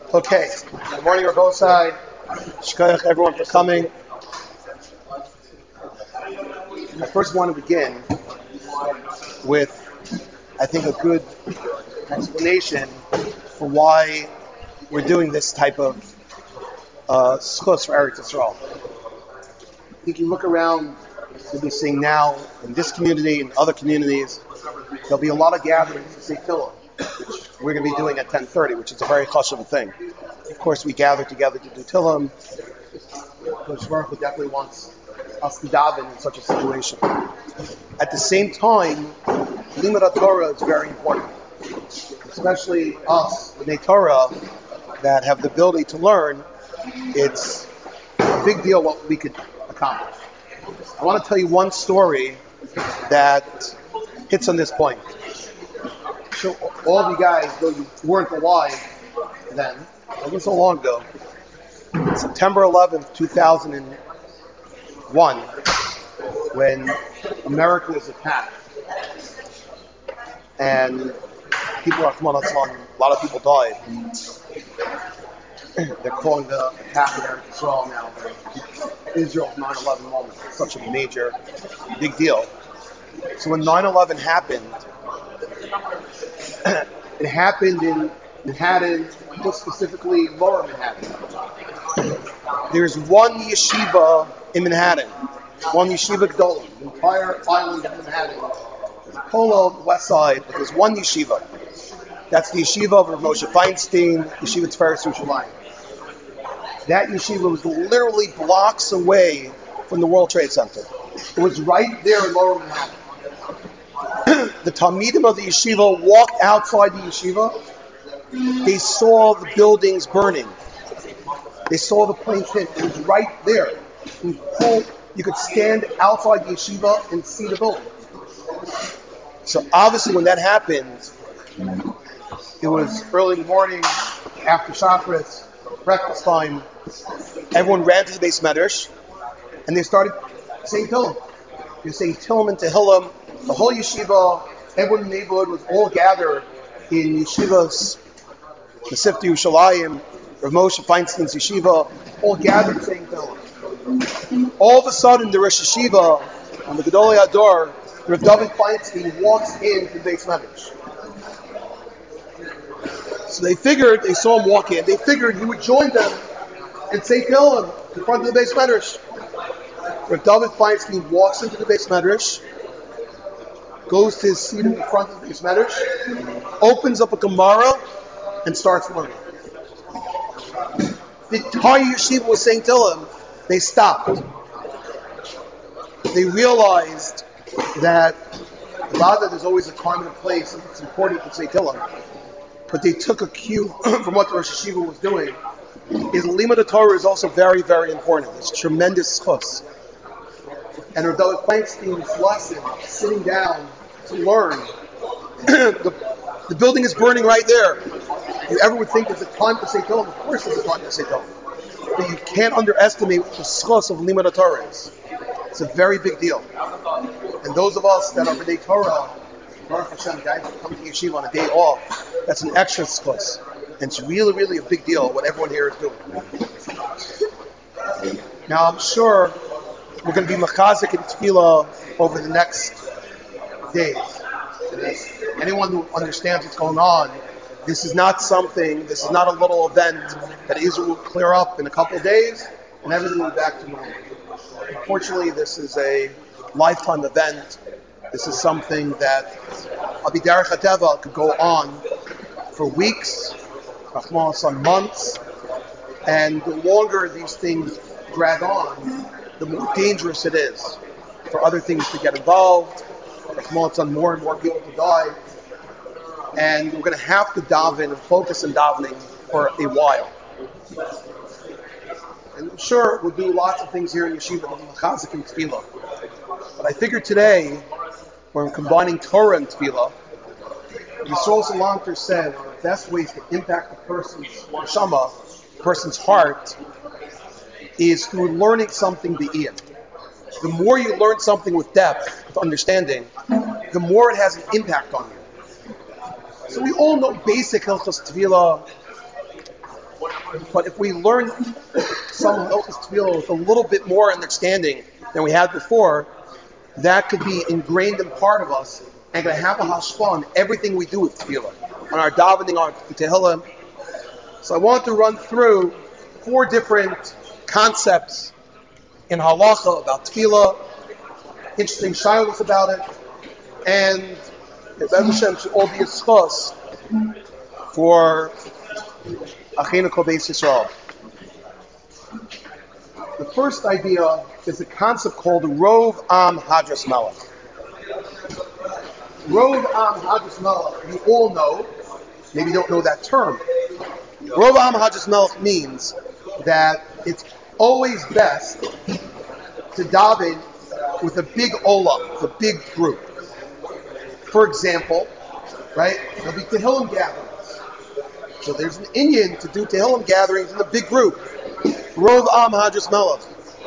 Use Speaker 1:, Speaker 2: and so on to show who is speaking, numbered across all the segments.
Speaker 1: Okay, good morning, Rabosai. Shkoyach, everyone, for coming. I first want to begin with, I think, a good explanation for why we're doing this type of schus for Eretz Yisrael. I think you look around, you'll be seeing now in this community and other communities, there'll be a lot of gatherings to say Tefillah, which we're going to be doing at 10:30, which is a very chashuv thing. Of course, we gather together to do Tehillim. Kodesh Baruch Hu definitely wants us to daven in such a situation. At the same time, Limud Torah is very important, especially us, the Bnei Torah, that have the ability to learn. It's a big deal what we could accomplish. I want to tell you one story that hits on this point. So all of you guys, though you weren't alive then, it wasn't so long ago, September 11th, 2001, when America was attacked, and people are coming on, a lot of people died. They're calling the attack of Eretz Yisrael now Israel's 9/11 moment. It's such a major, big deal. So when 9/11 happened, it happened in Manhattan, more specifically Lower Manhattan. There's one yeshiva in Manhattan, one yeshiva Gdolim, the entire island of Manhattan, Polo, the west side, but there's one yeshiva. That's the yeshiva of Rav Moshe Feinstein, Yeshiva Tiferes Yerushalayim. That yeshiva was literally blocks away from the World Trade Center. It was right there in Lower Manhattan. The Talmidim of the yeshiva walked outside the yeshiva. They saw the buildings burning. They saw the planes hit. It was right there. You could stand outside the yeshiva and see the building. So obviously when that happened, it was early in the morning, after Shacharis, breakfast time. Everyone ran to the Beis Medrash, and they started saying Tehillim. They were saying Tehillim and Tehillim. The whole yeshiva, everyone in the neighborhood was all gathered in yeshivas, the Sifti Yerushalayim, Rav Moshe Feinstein's yeshiva, all gathered saying Tehillim. All of a sudden, the Rosh Yeshiva, on the Gedolei Hador, Rav David Feinstein walks into the Beis Medrash. So they saw him walk in, they figured he would join them and say Tehillim in front of the Beis Medrash. Rav David Feinstein walks into the Beis Medrash, goes to his seat in the front of the Beis Medrash, opens up a Gemara, and starts learning. The entire yeshiva was saying Tehillim. They stopped. They realized that there's always a time and a place, and it's important to say Tehillim. But they took a cue from what the Rosh Yeshiva was doing. Is Limud Torah is also very, very important. It's tremendous chus. And Rav David Feinstein's lesson, sitting down to learn, the building is burning right there. You ever would think there's a time to say Tehillim? Of course there's a time to say Tehillim. But you can't underestimate what the schos of Limud Torah is. It's a very big deal. And those of us that are B'nai Torah, Baruch Hashem, guys who come to Yeshiva on a day off, that's an extra schos. And it's really, really a big deal what everyone here is doing. Now I'm sure we're going to be machazik and tefillah over the next days. And anyone who understands what's going on, this is not a little event that Israel will clear up in a couple of days and everything will be back to normal. Unfortunately, this is a lifetime event. This is something that Abidarech HaTeva could go on for weeks, on months, and the longer these things drag on, the more dangerous it is for other things to get involved, on more and more people to die, and we're going to have to daven and focus on davening for a while. And sure, we'll do lots of things here in Yeshiva, Chazik and Tefillah. But I figured today, when we're combining Torah and Tefillah, Yisrael Salanter said one of the best ways to impact a person's neshama, a person's heart, is through learning something be'iyah. The more you learn something with depth, with understanding, the more it has an impact on you. So we all know basic Hilchos Tefillah, But if we learn some Hilchos Tefillah with a little bit more understanding than we had before, that could be ingrained in part of us and going to have a hashpah on everything we do with Tefillah, on our davening, on Tehillim. So I want to run through 4 different concepts in halacha about Tefillah, interesting shilos about it, and if Hashem should all be a schos for Achenu Kol Beis Yisrael. The first idea is a concept called Rov Am Hadras Melech. Rov Am Hadras Melech, you all know, maybe you don't know that term. Rov Am Hadras Melech means that it's always best to daven with a big olam, with a big group. For example, right, there'll be Tehillim gatherings. So there's an inyan to do Tehillim gatherings in a big group. Rov Am Hadras Melech.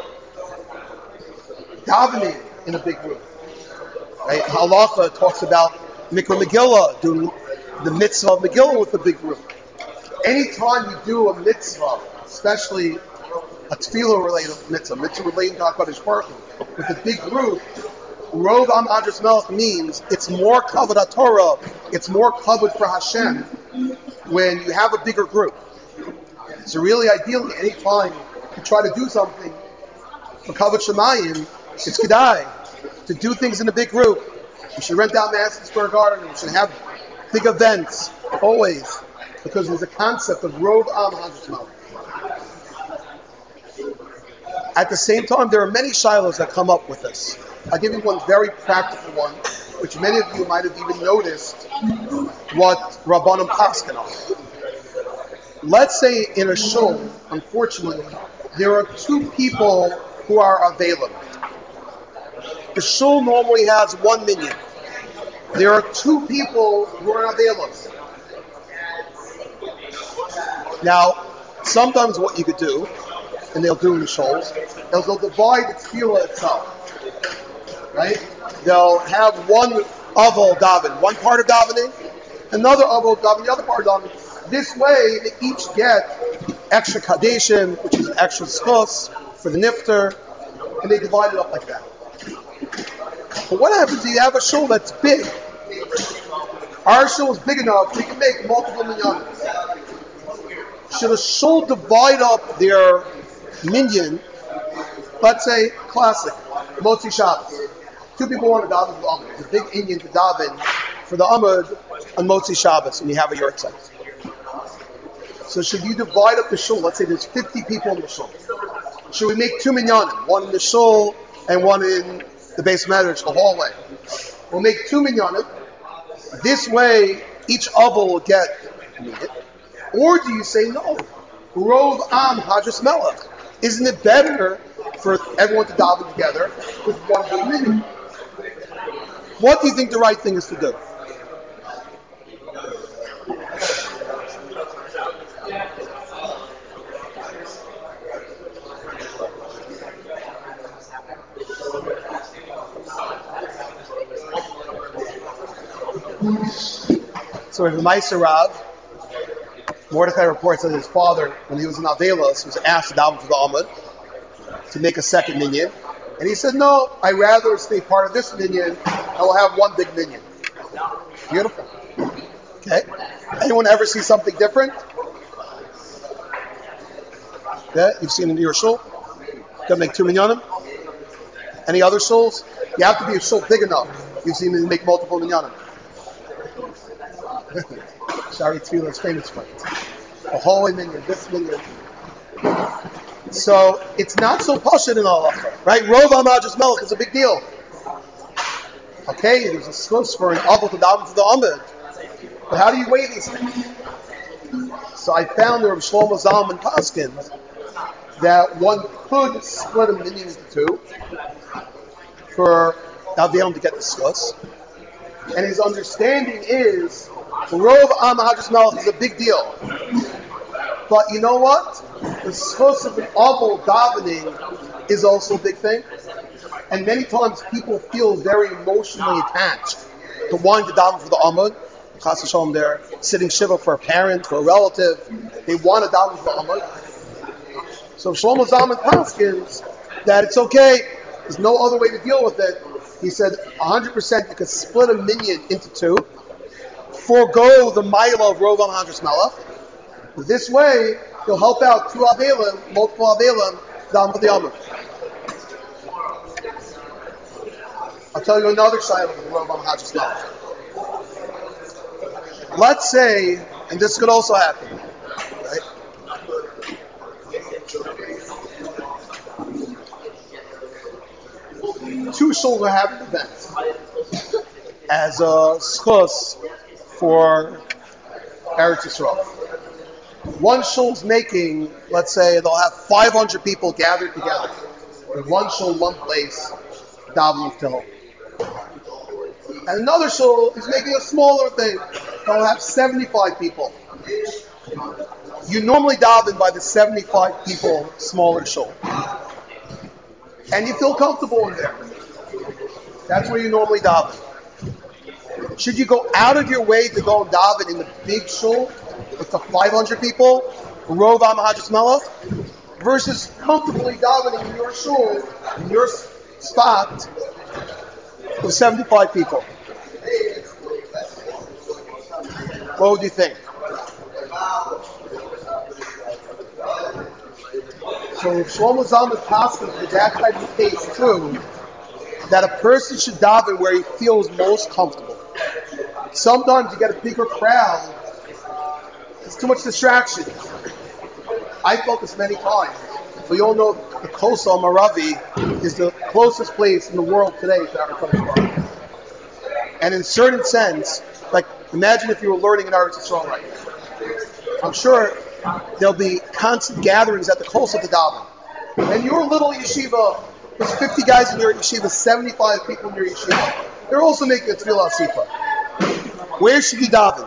Speaker 1: Davening in a big group. Right? Halacha talks about Mikra Megillah, doing the mitzvah of Megillah with a big group. Anytime you do a mitzvah, especially a tefillah-related mitzvah relating to HaKadosh Baruch Hu, with a big group, Rov Am Hadras Melech means it's more kavod Torah, it's more kavod for Hashem when you have a bigger group. So really, ideally, anytime you try to do something for kavod Shemayim, it's kedai to do things in a big group. We should rent out Madison Square Garden. We should have big events always, because there's a concept of Rov Am Hadras Melech. At the same time, there are many shilos that come up with this. I'll give you one very practical one, which many of you might have even noticed what Rabbanim Paskin on. Let's say in a shul, unfortunately, there are 2 people who are available. The shul normally has 1 minyan. There are 2 people who are available. Now, sometimes what you could do, and they'll do in shuls, is they'll divide the tefillah itself. Right? They'll have one aval daven, one part of davening, another aval daven, the other part of davening. This way, they each get extra kadeshim, which is an extra schos for the nifter, and they divide it up like that. But what happens if you have a shul that's big? Our shul is big enough, we can make multiple minyanim. Should a shul divide up their minyan, let's say, classic, Motzi Shabbos. 2 people want to daven for the Amud. It's a big inyan to daven for the Amud on Motzi Shabbos when you have a yurtzeit. So should you divide up the shul? Let's say there's 50 people in the shul. Should we make 2 minyanim? One in the shul and one in the base medrash, the hallway. We'll make 2 minyanim. This way, each aval will get a minyan. Or do you say no? Rov Am Hadras Melech. Isn't it better for everyone to daven together with 1 big minyan? What do you think the right thing is to do? So in the Meiser Rav, Mordechai reports that his father, when he was in Avelos, was asked to daven for the Amud to make a second minyan. And he said, no, I'd rather stay part of this minyan, and we'll have 1 big minyan. Beautiful. Okay. Anyone ever see something different? Yeah, you've seen in your shul? Gonna make 2 minyanim? Any other shuls? You have to be a shul big enough. You've seen them make multiple minyanim. Shari Tefillah is famous for it. The hallway minyan, this minyan. So it's not so pashut in halacha, right? Rov Am Hadras Melech is a big deal. Okay, there's a schos for an aval to daven for the Amud, but how do you weigh these things? So I found there of Shlomo Zalman Paskin that one could split a minyan into 2 for Avelim to get the schos, and his understanding is Rov Am Hadras Melech is a big deal. But you know what? The schos of an aval davening is also a big thing. And many times people feel very emotionally attached to wanting to daven for the Amud. Chas v'shalom, they're sitting shiva for a parent, for a relative. They want to daven for Amud. So Shlomo Zalman paskins that it's okay. There's no other way to deal with it. He said 100% you could split a minyan into two, forego the mila of Rov Hadras Melech. This way, you'll help out two Avelim, multiple Avelim, down with the Amud. I'll tell you another side of the Rov Hadras Melech. Let's say, and this could also happen, right? Two shuls are having events as a schus for Eretz Yisrael. One shul's making, let's say, they'll have 500 people gathered together in one shul, one place, davening till. And another shul is making a smaller thing. They'll have 75 people. You normally daven by the 75 people smaller shul. And you feel comfortable in there. That's where you normally daven. Should you go out of your way to go and daven in the big shul with the 500 people, Rov Hadras Melech, versus comfortably davening in your shul, in your spot, with 75 people? What would you think? So Shlomo Zalman Paskin for that type of case too, that a person should daven where he feels most comfortable. Sometimes you get a bigger crowd, there's too much distraction. I felt this many times. We all know the Kosa Maravi is the closest place in the world today to our country. And in a certain sense, like imagine if you were learning in Eretz Yisrael right now. I'm sure there'll be constant gatherings at the Kosa to daven. And your little yeshiva, there's 50 guys in your yeshiva, 75 people in your yeshiva. They're also making a tefillah sifa. Where should you daven?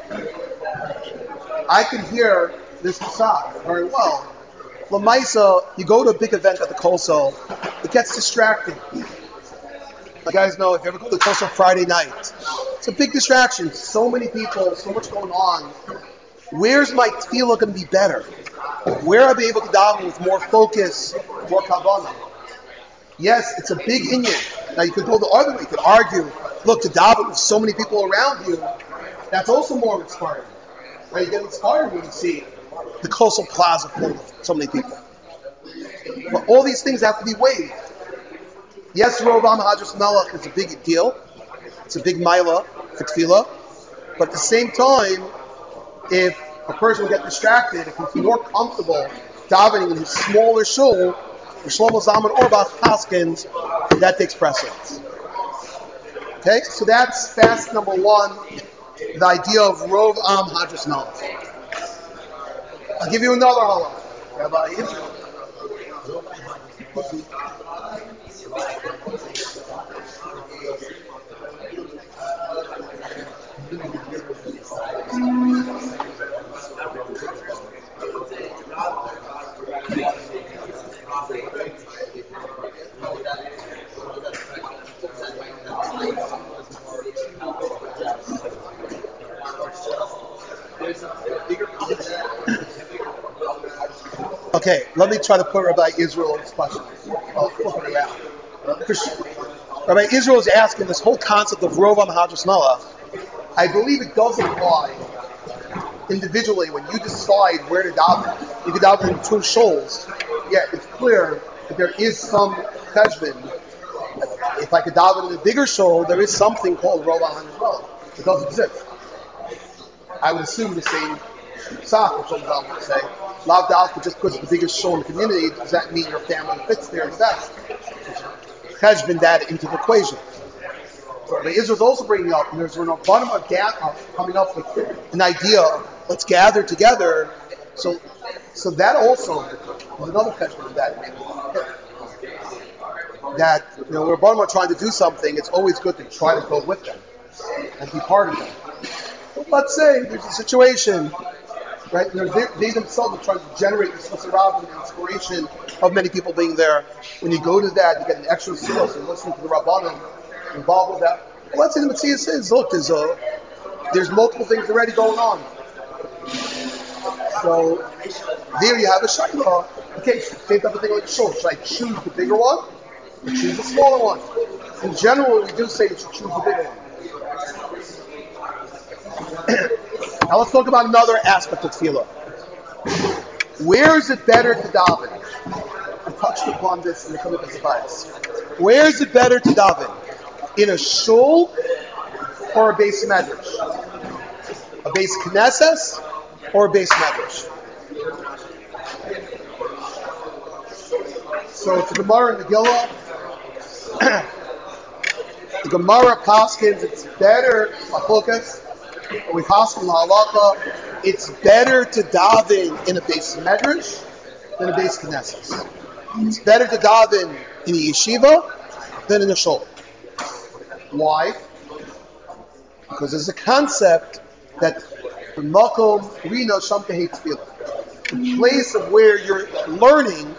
Speaker 1: I can hear this psak very well. Lamaisa, you go to a big event at the Koso, it gets distracting. You guys know, if you ever go to the Koso Friday night, it's a big distraction. So many people, so much going on. Where's my tefillah going to be better? Where I'll be able to daven with more focus, more kavanah? Yes, it's a big inyan. Now you could go the other way. You could argue, look, to daven with so many people around you, that's also more inspiring. Right? You get inspired when you see the Koso Plaza full of so many people. But all these things have to be weighed. Yes, Rov Hadras Melech is a big deal. It's a big milah for tefillah. But at the same time, if a person will get distracted, if he's more comfortable davening in his smaller shul, the Shlomo Zalman Auerbach Paskins, that takes precedence. Okay, so that's fast number one, the idea of Rov Hadras Melech. I'll give you another halakha. Rabbi Israel. Okay, let me try to put Rabbi Israel's question. I'll flip it around. Rabbi Israel is asking this whole concept of Rov Hadras Melech. I believe it does apply individually when you decide where to daven. You can daven in two shuls. Yeah, it's clear that there is some cheshbon. If I could daven in a bigger shul, there is something called Rov Hadras Melech. It does exist. I would assume the same psak, which some people would say. Lav dafka, just because it's the biggest shul in the community, does that mean your family fits there the best? Cheshbon that into the equation. But Israel's also bringing up, and there's an bottom of coming up with an idea, let's gather together. So that also is another cheshbon that when Rabbanim are trying to do something, it's always good to try to go with them and be part of them. But let's say there's a situation, right? They themselves are trying to generate this Sarab and the inspiration of many people being there. When you go to that, you get an extra source and listen to the Rabbanim involved with that. Well, let's say the Mitzvah says, look, there's a There's multiple things already going on. So there you have a shayla. Okay, same type of thing like the shul. Should I choose the bigger one or choose the smaller one? In general, we do say you should choose the bigger one. Now let's talk about another aspect of tefillah. Where is it better to daven? I touched upon this in the Kamikas bias. Where is it better to daven? In a shul or a base medrash? A base knesses or a base medrash? So it's the Gemara in Megillah. The Gemara paskins, it's better, Achokas, we paskin halacha, it's better to daven in a base medrash than a base knesses. It's better to daven in a yeshiva than in a shul. Why? Because there's a concept that the makom rina shamta hates tefillah. The place of where you're learning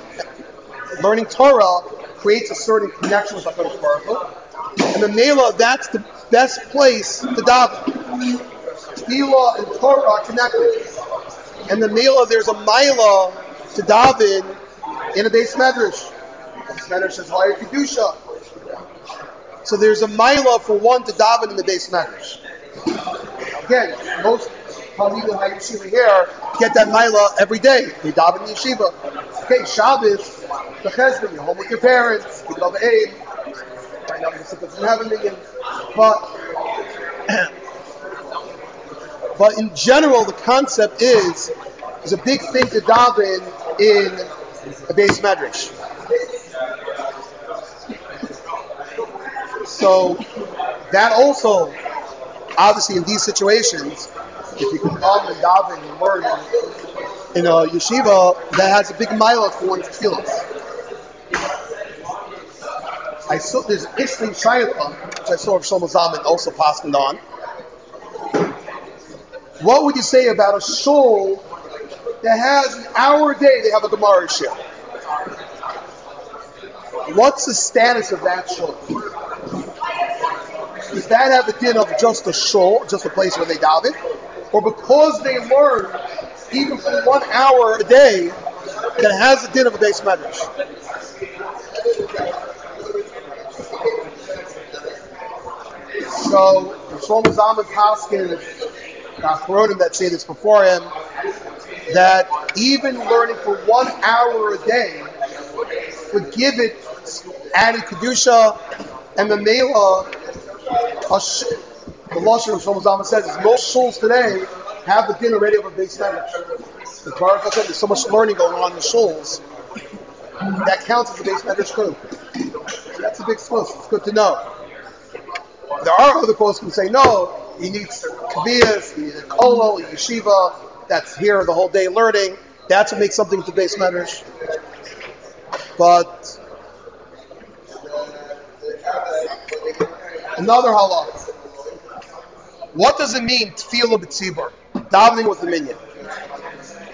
Speaker 1: Torah creates a certain connection with HaKadosh Baruch Hu. And the Mela, that's the best place to daven. Tefillah and Torah are connected. And the Mela, there's a Mila to daven in a base medrash. Base medrash says higher kedusha. So there's a Mila for one to daven in the base medrash. Again, most Talmidim in yeshiva here get that Mila every day. They daven in yeshiva. Okay, Shabbos, the Chesed, you're home with your parents, you love aid. Right now, the doesn't have a million. But in general, the concept is a big thing to daven in a base medrash. So that also, obviously, in these situations, if you can come and daven and learn in a yeshiva, that has a big mileage for one's tefillos. I saw there's an interesting shayla, which I saw of Shlomo Zalman also passing on. What would you say about a shul that has an hour a day they have a Gemara share? What's the status of that shul? Does that have the din of just a shul, just a place where they daven? Or because they learn even for 1 hour a day that has the din of a base medrash? So, Shlomo Zalman Paskin, the Achronim that say this before him, that even learning for 1 hour a day would give it added kedusha, and the Mela, the Lashon of Shlomo Zalman says, is most shuls today have the din already of a base medrash. The Baruch said there's so much learning going on in the shuls that counts as a base medrash too. So that's a big plus. It's good to know. There are other folks who say no. You need kaviyas, you need a kolo, a yeshiva that's here the whole day learning. That's what makes something to base medrash. But another halach. What does it mean tefillah b'tzibur? Davening with the minyan.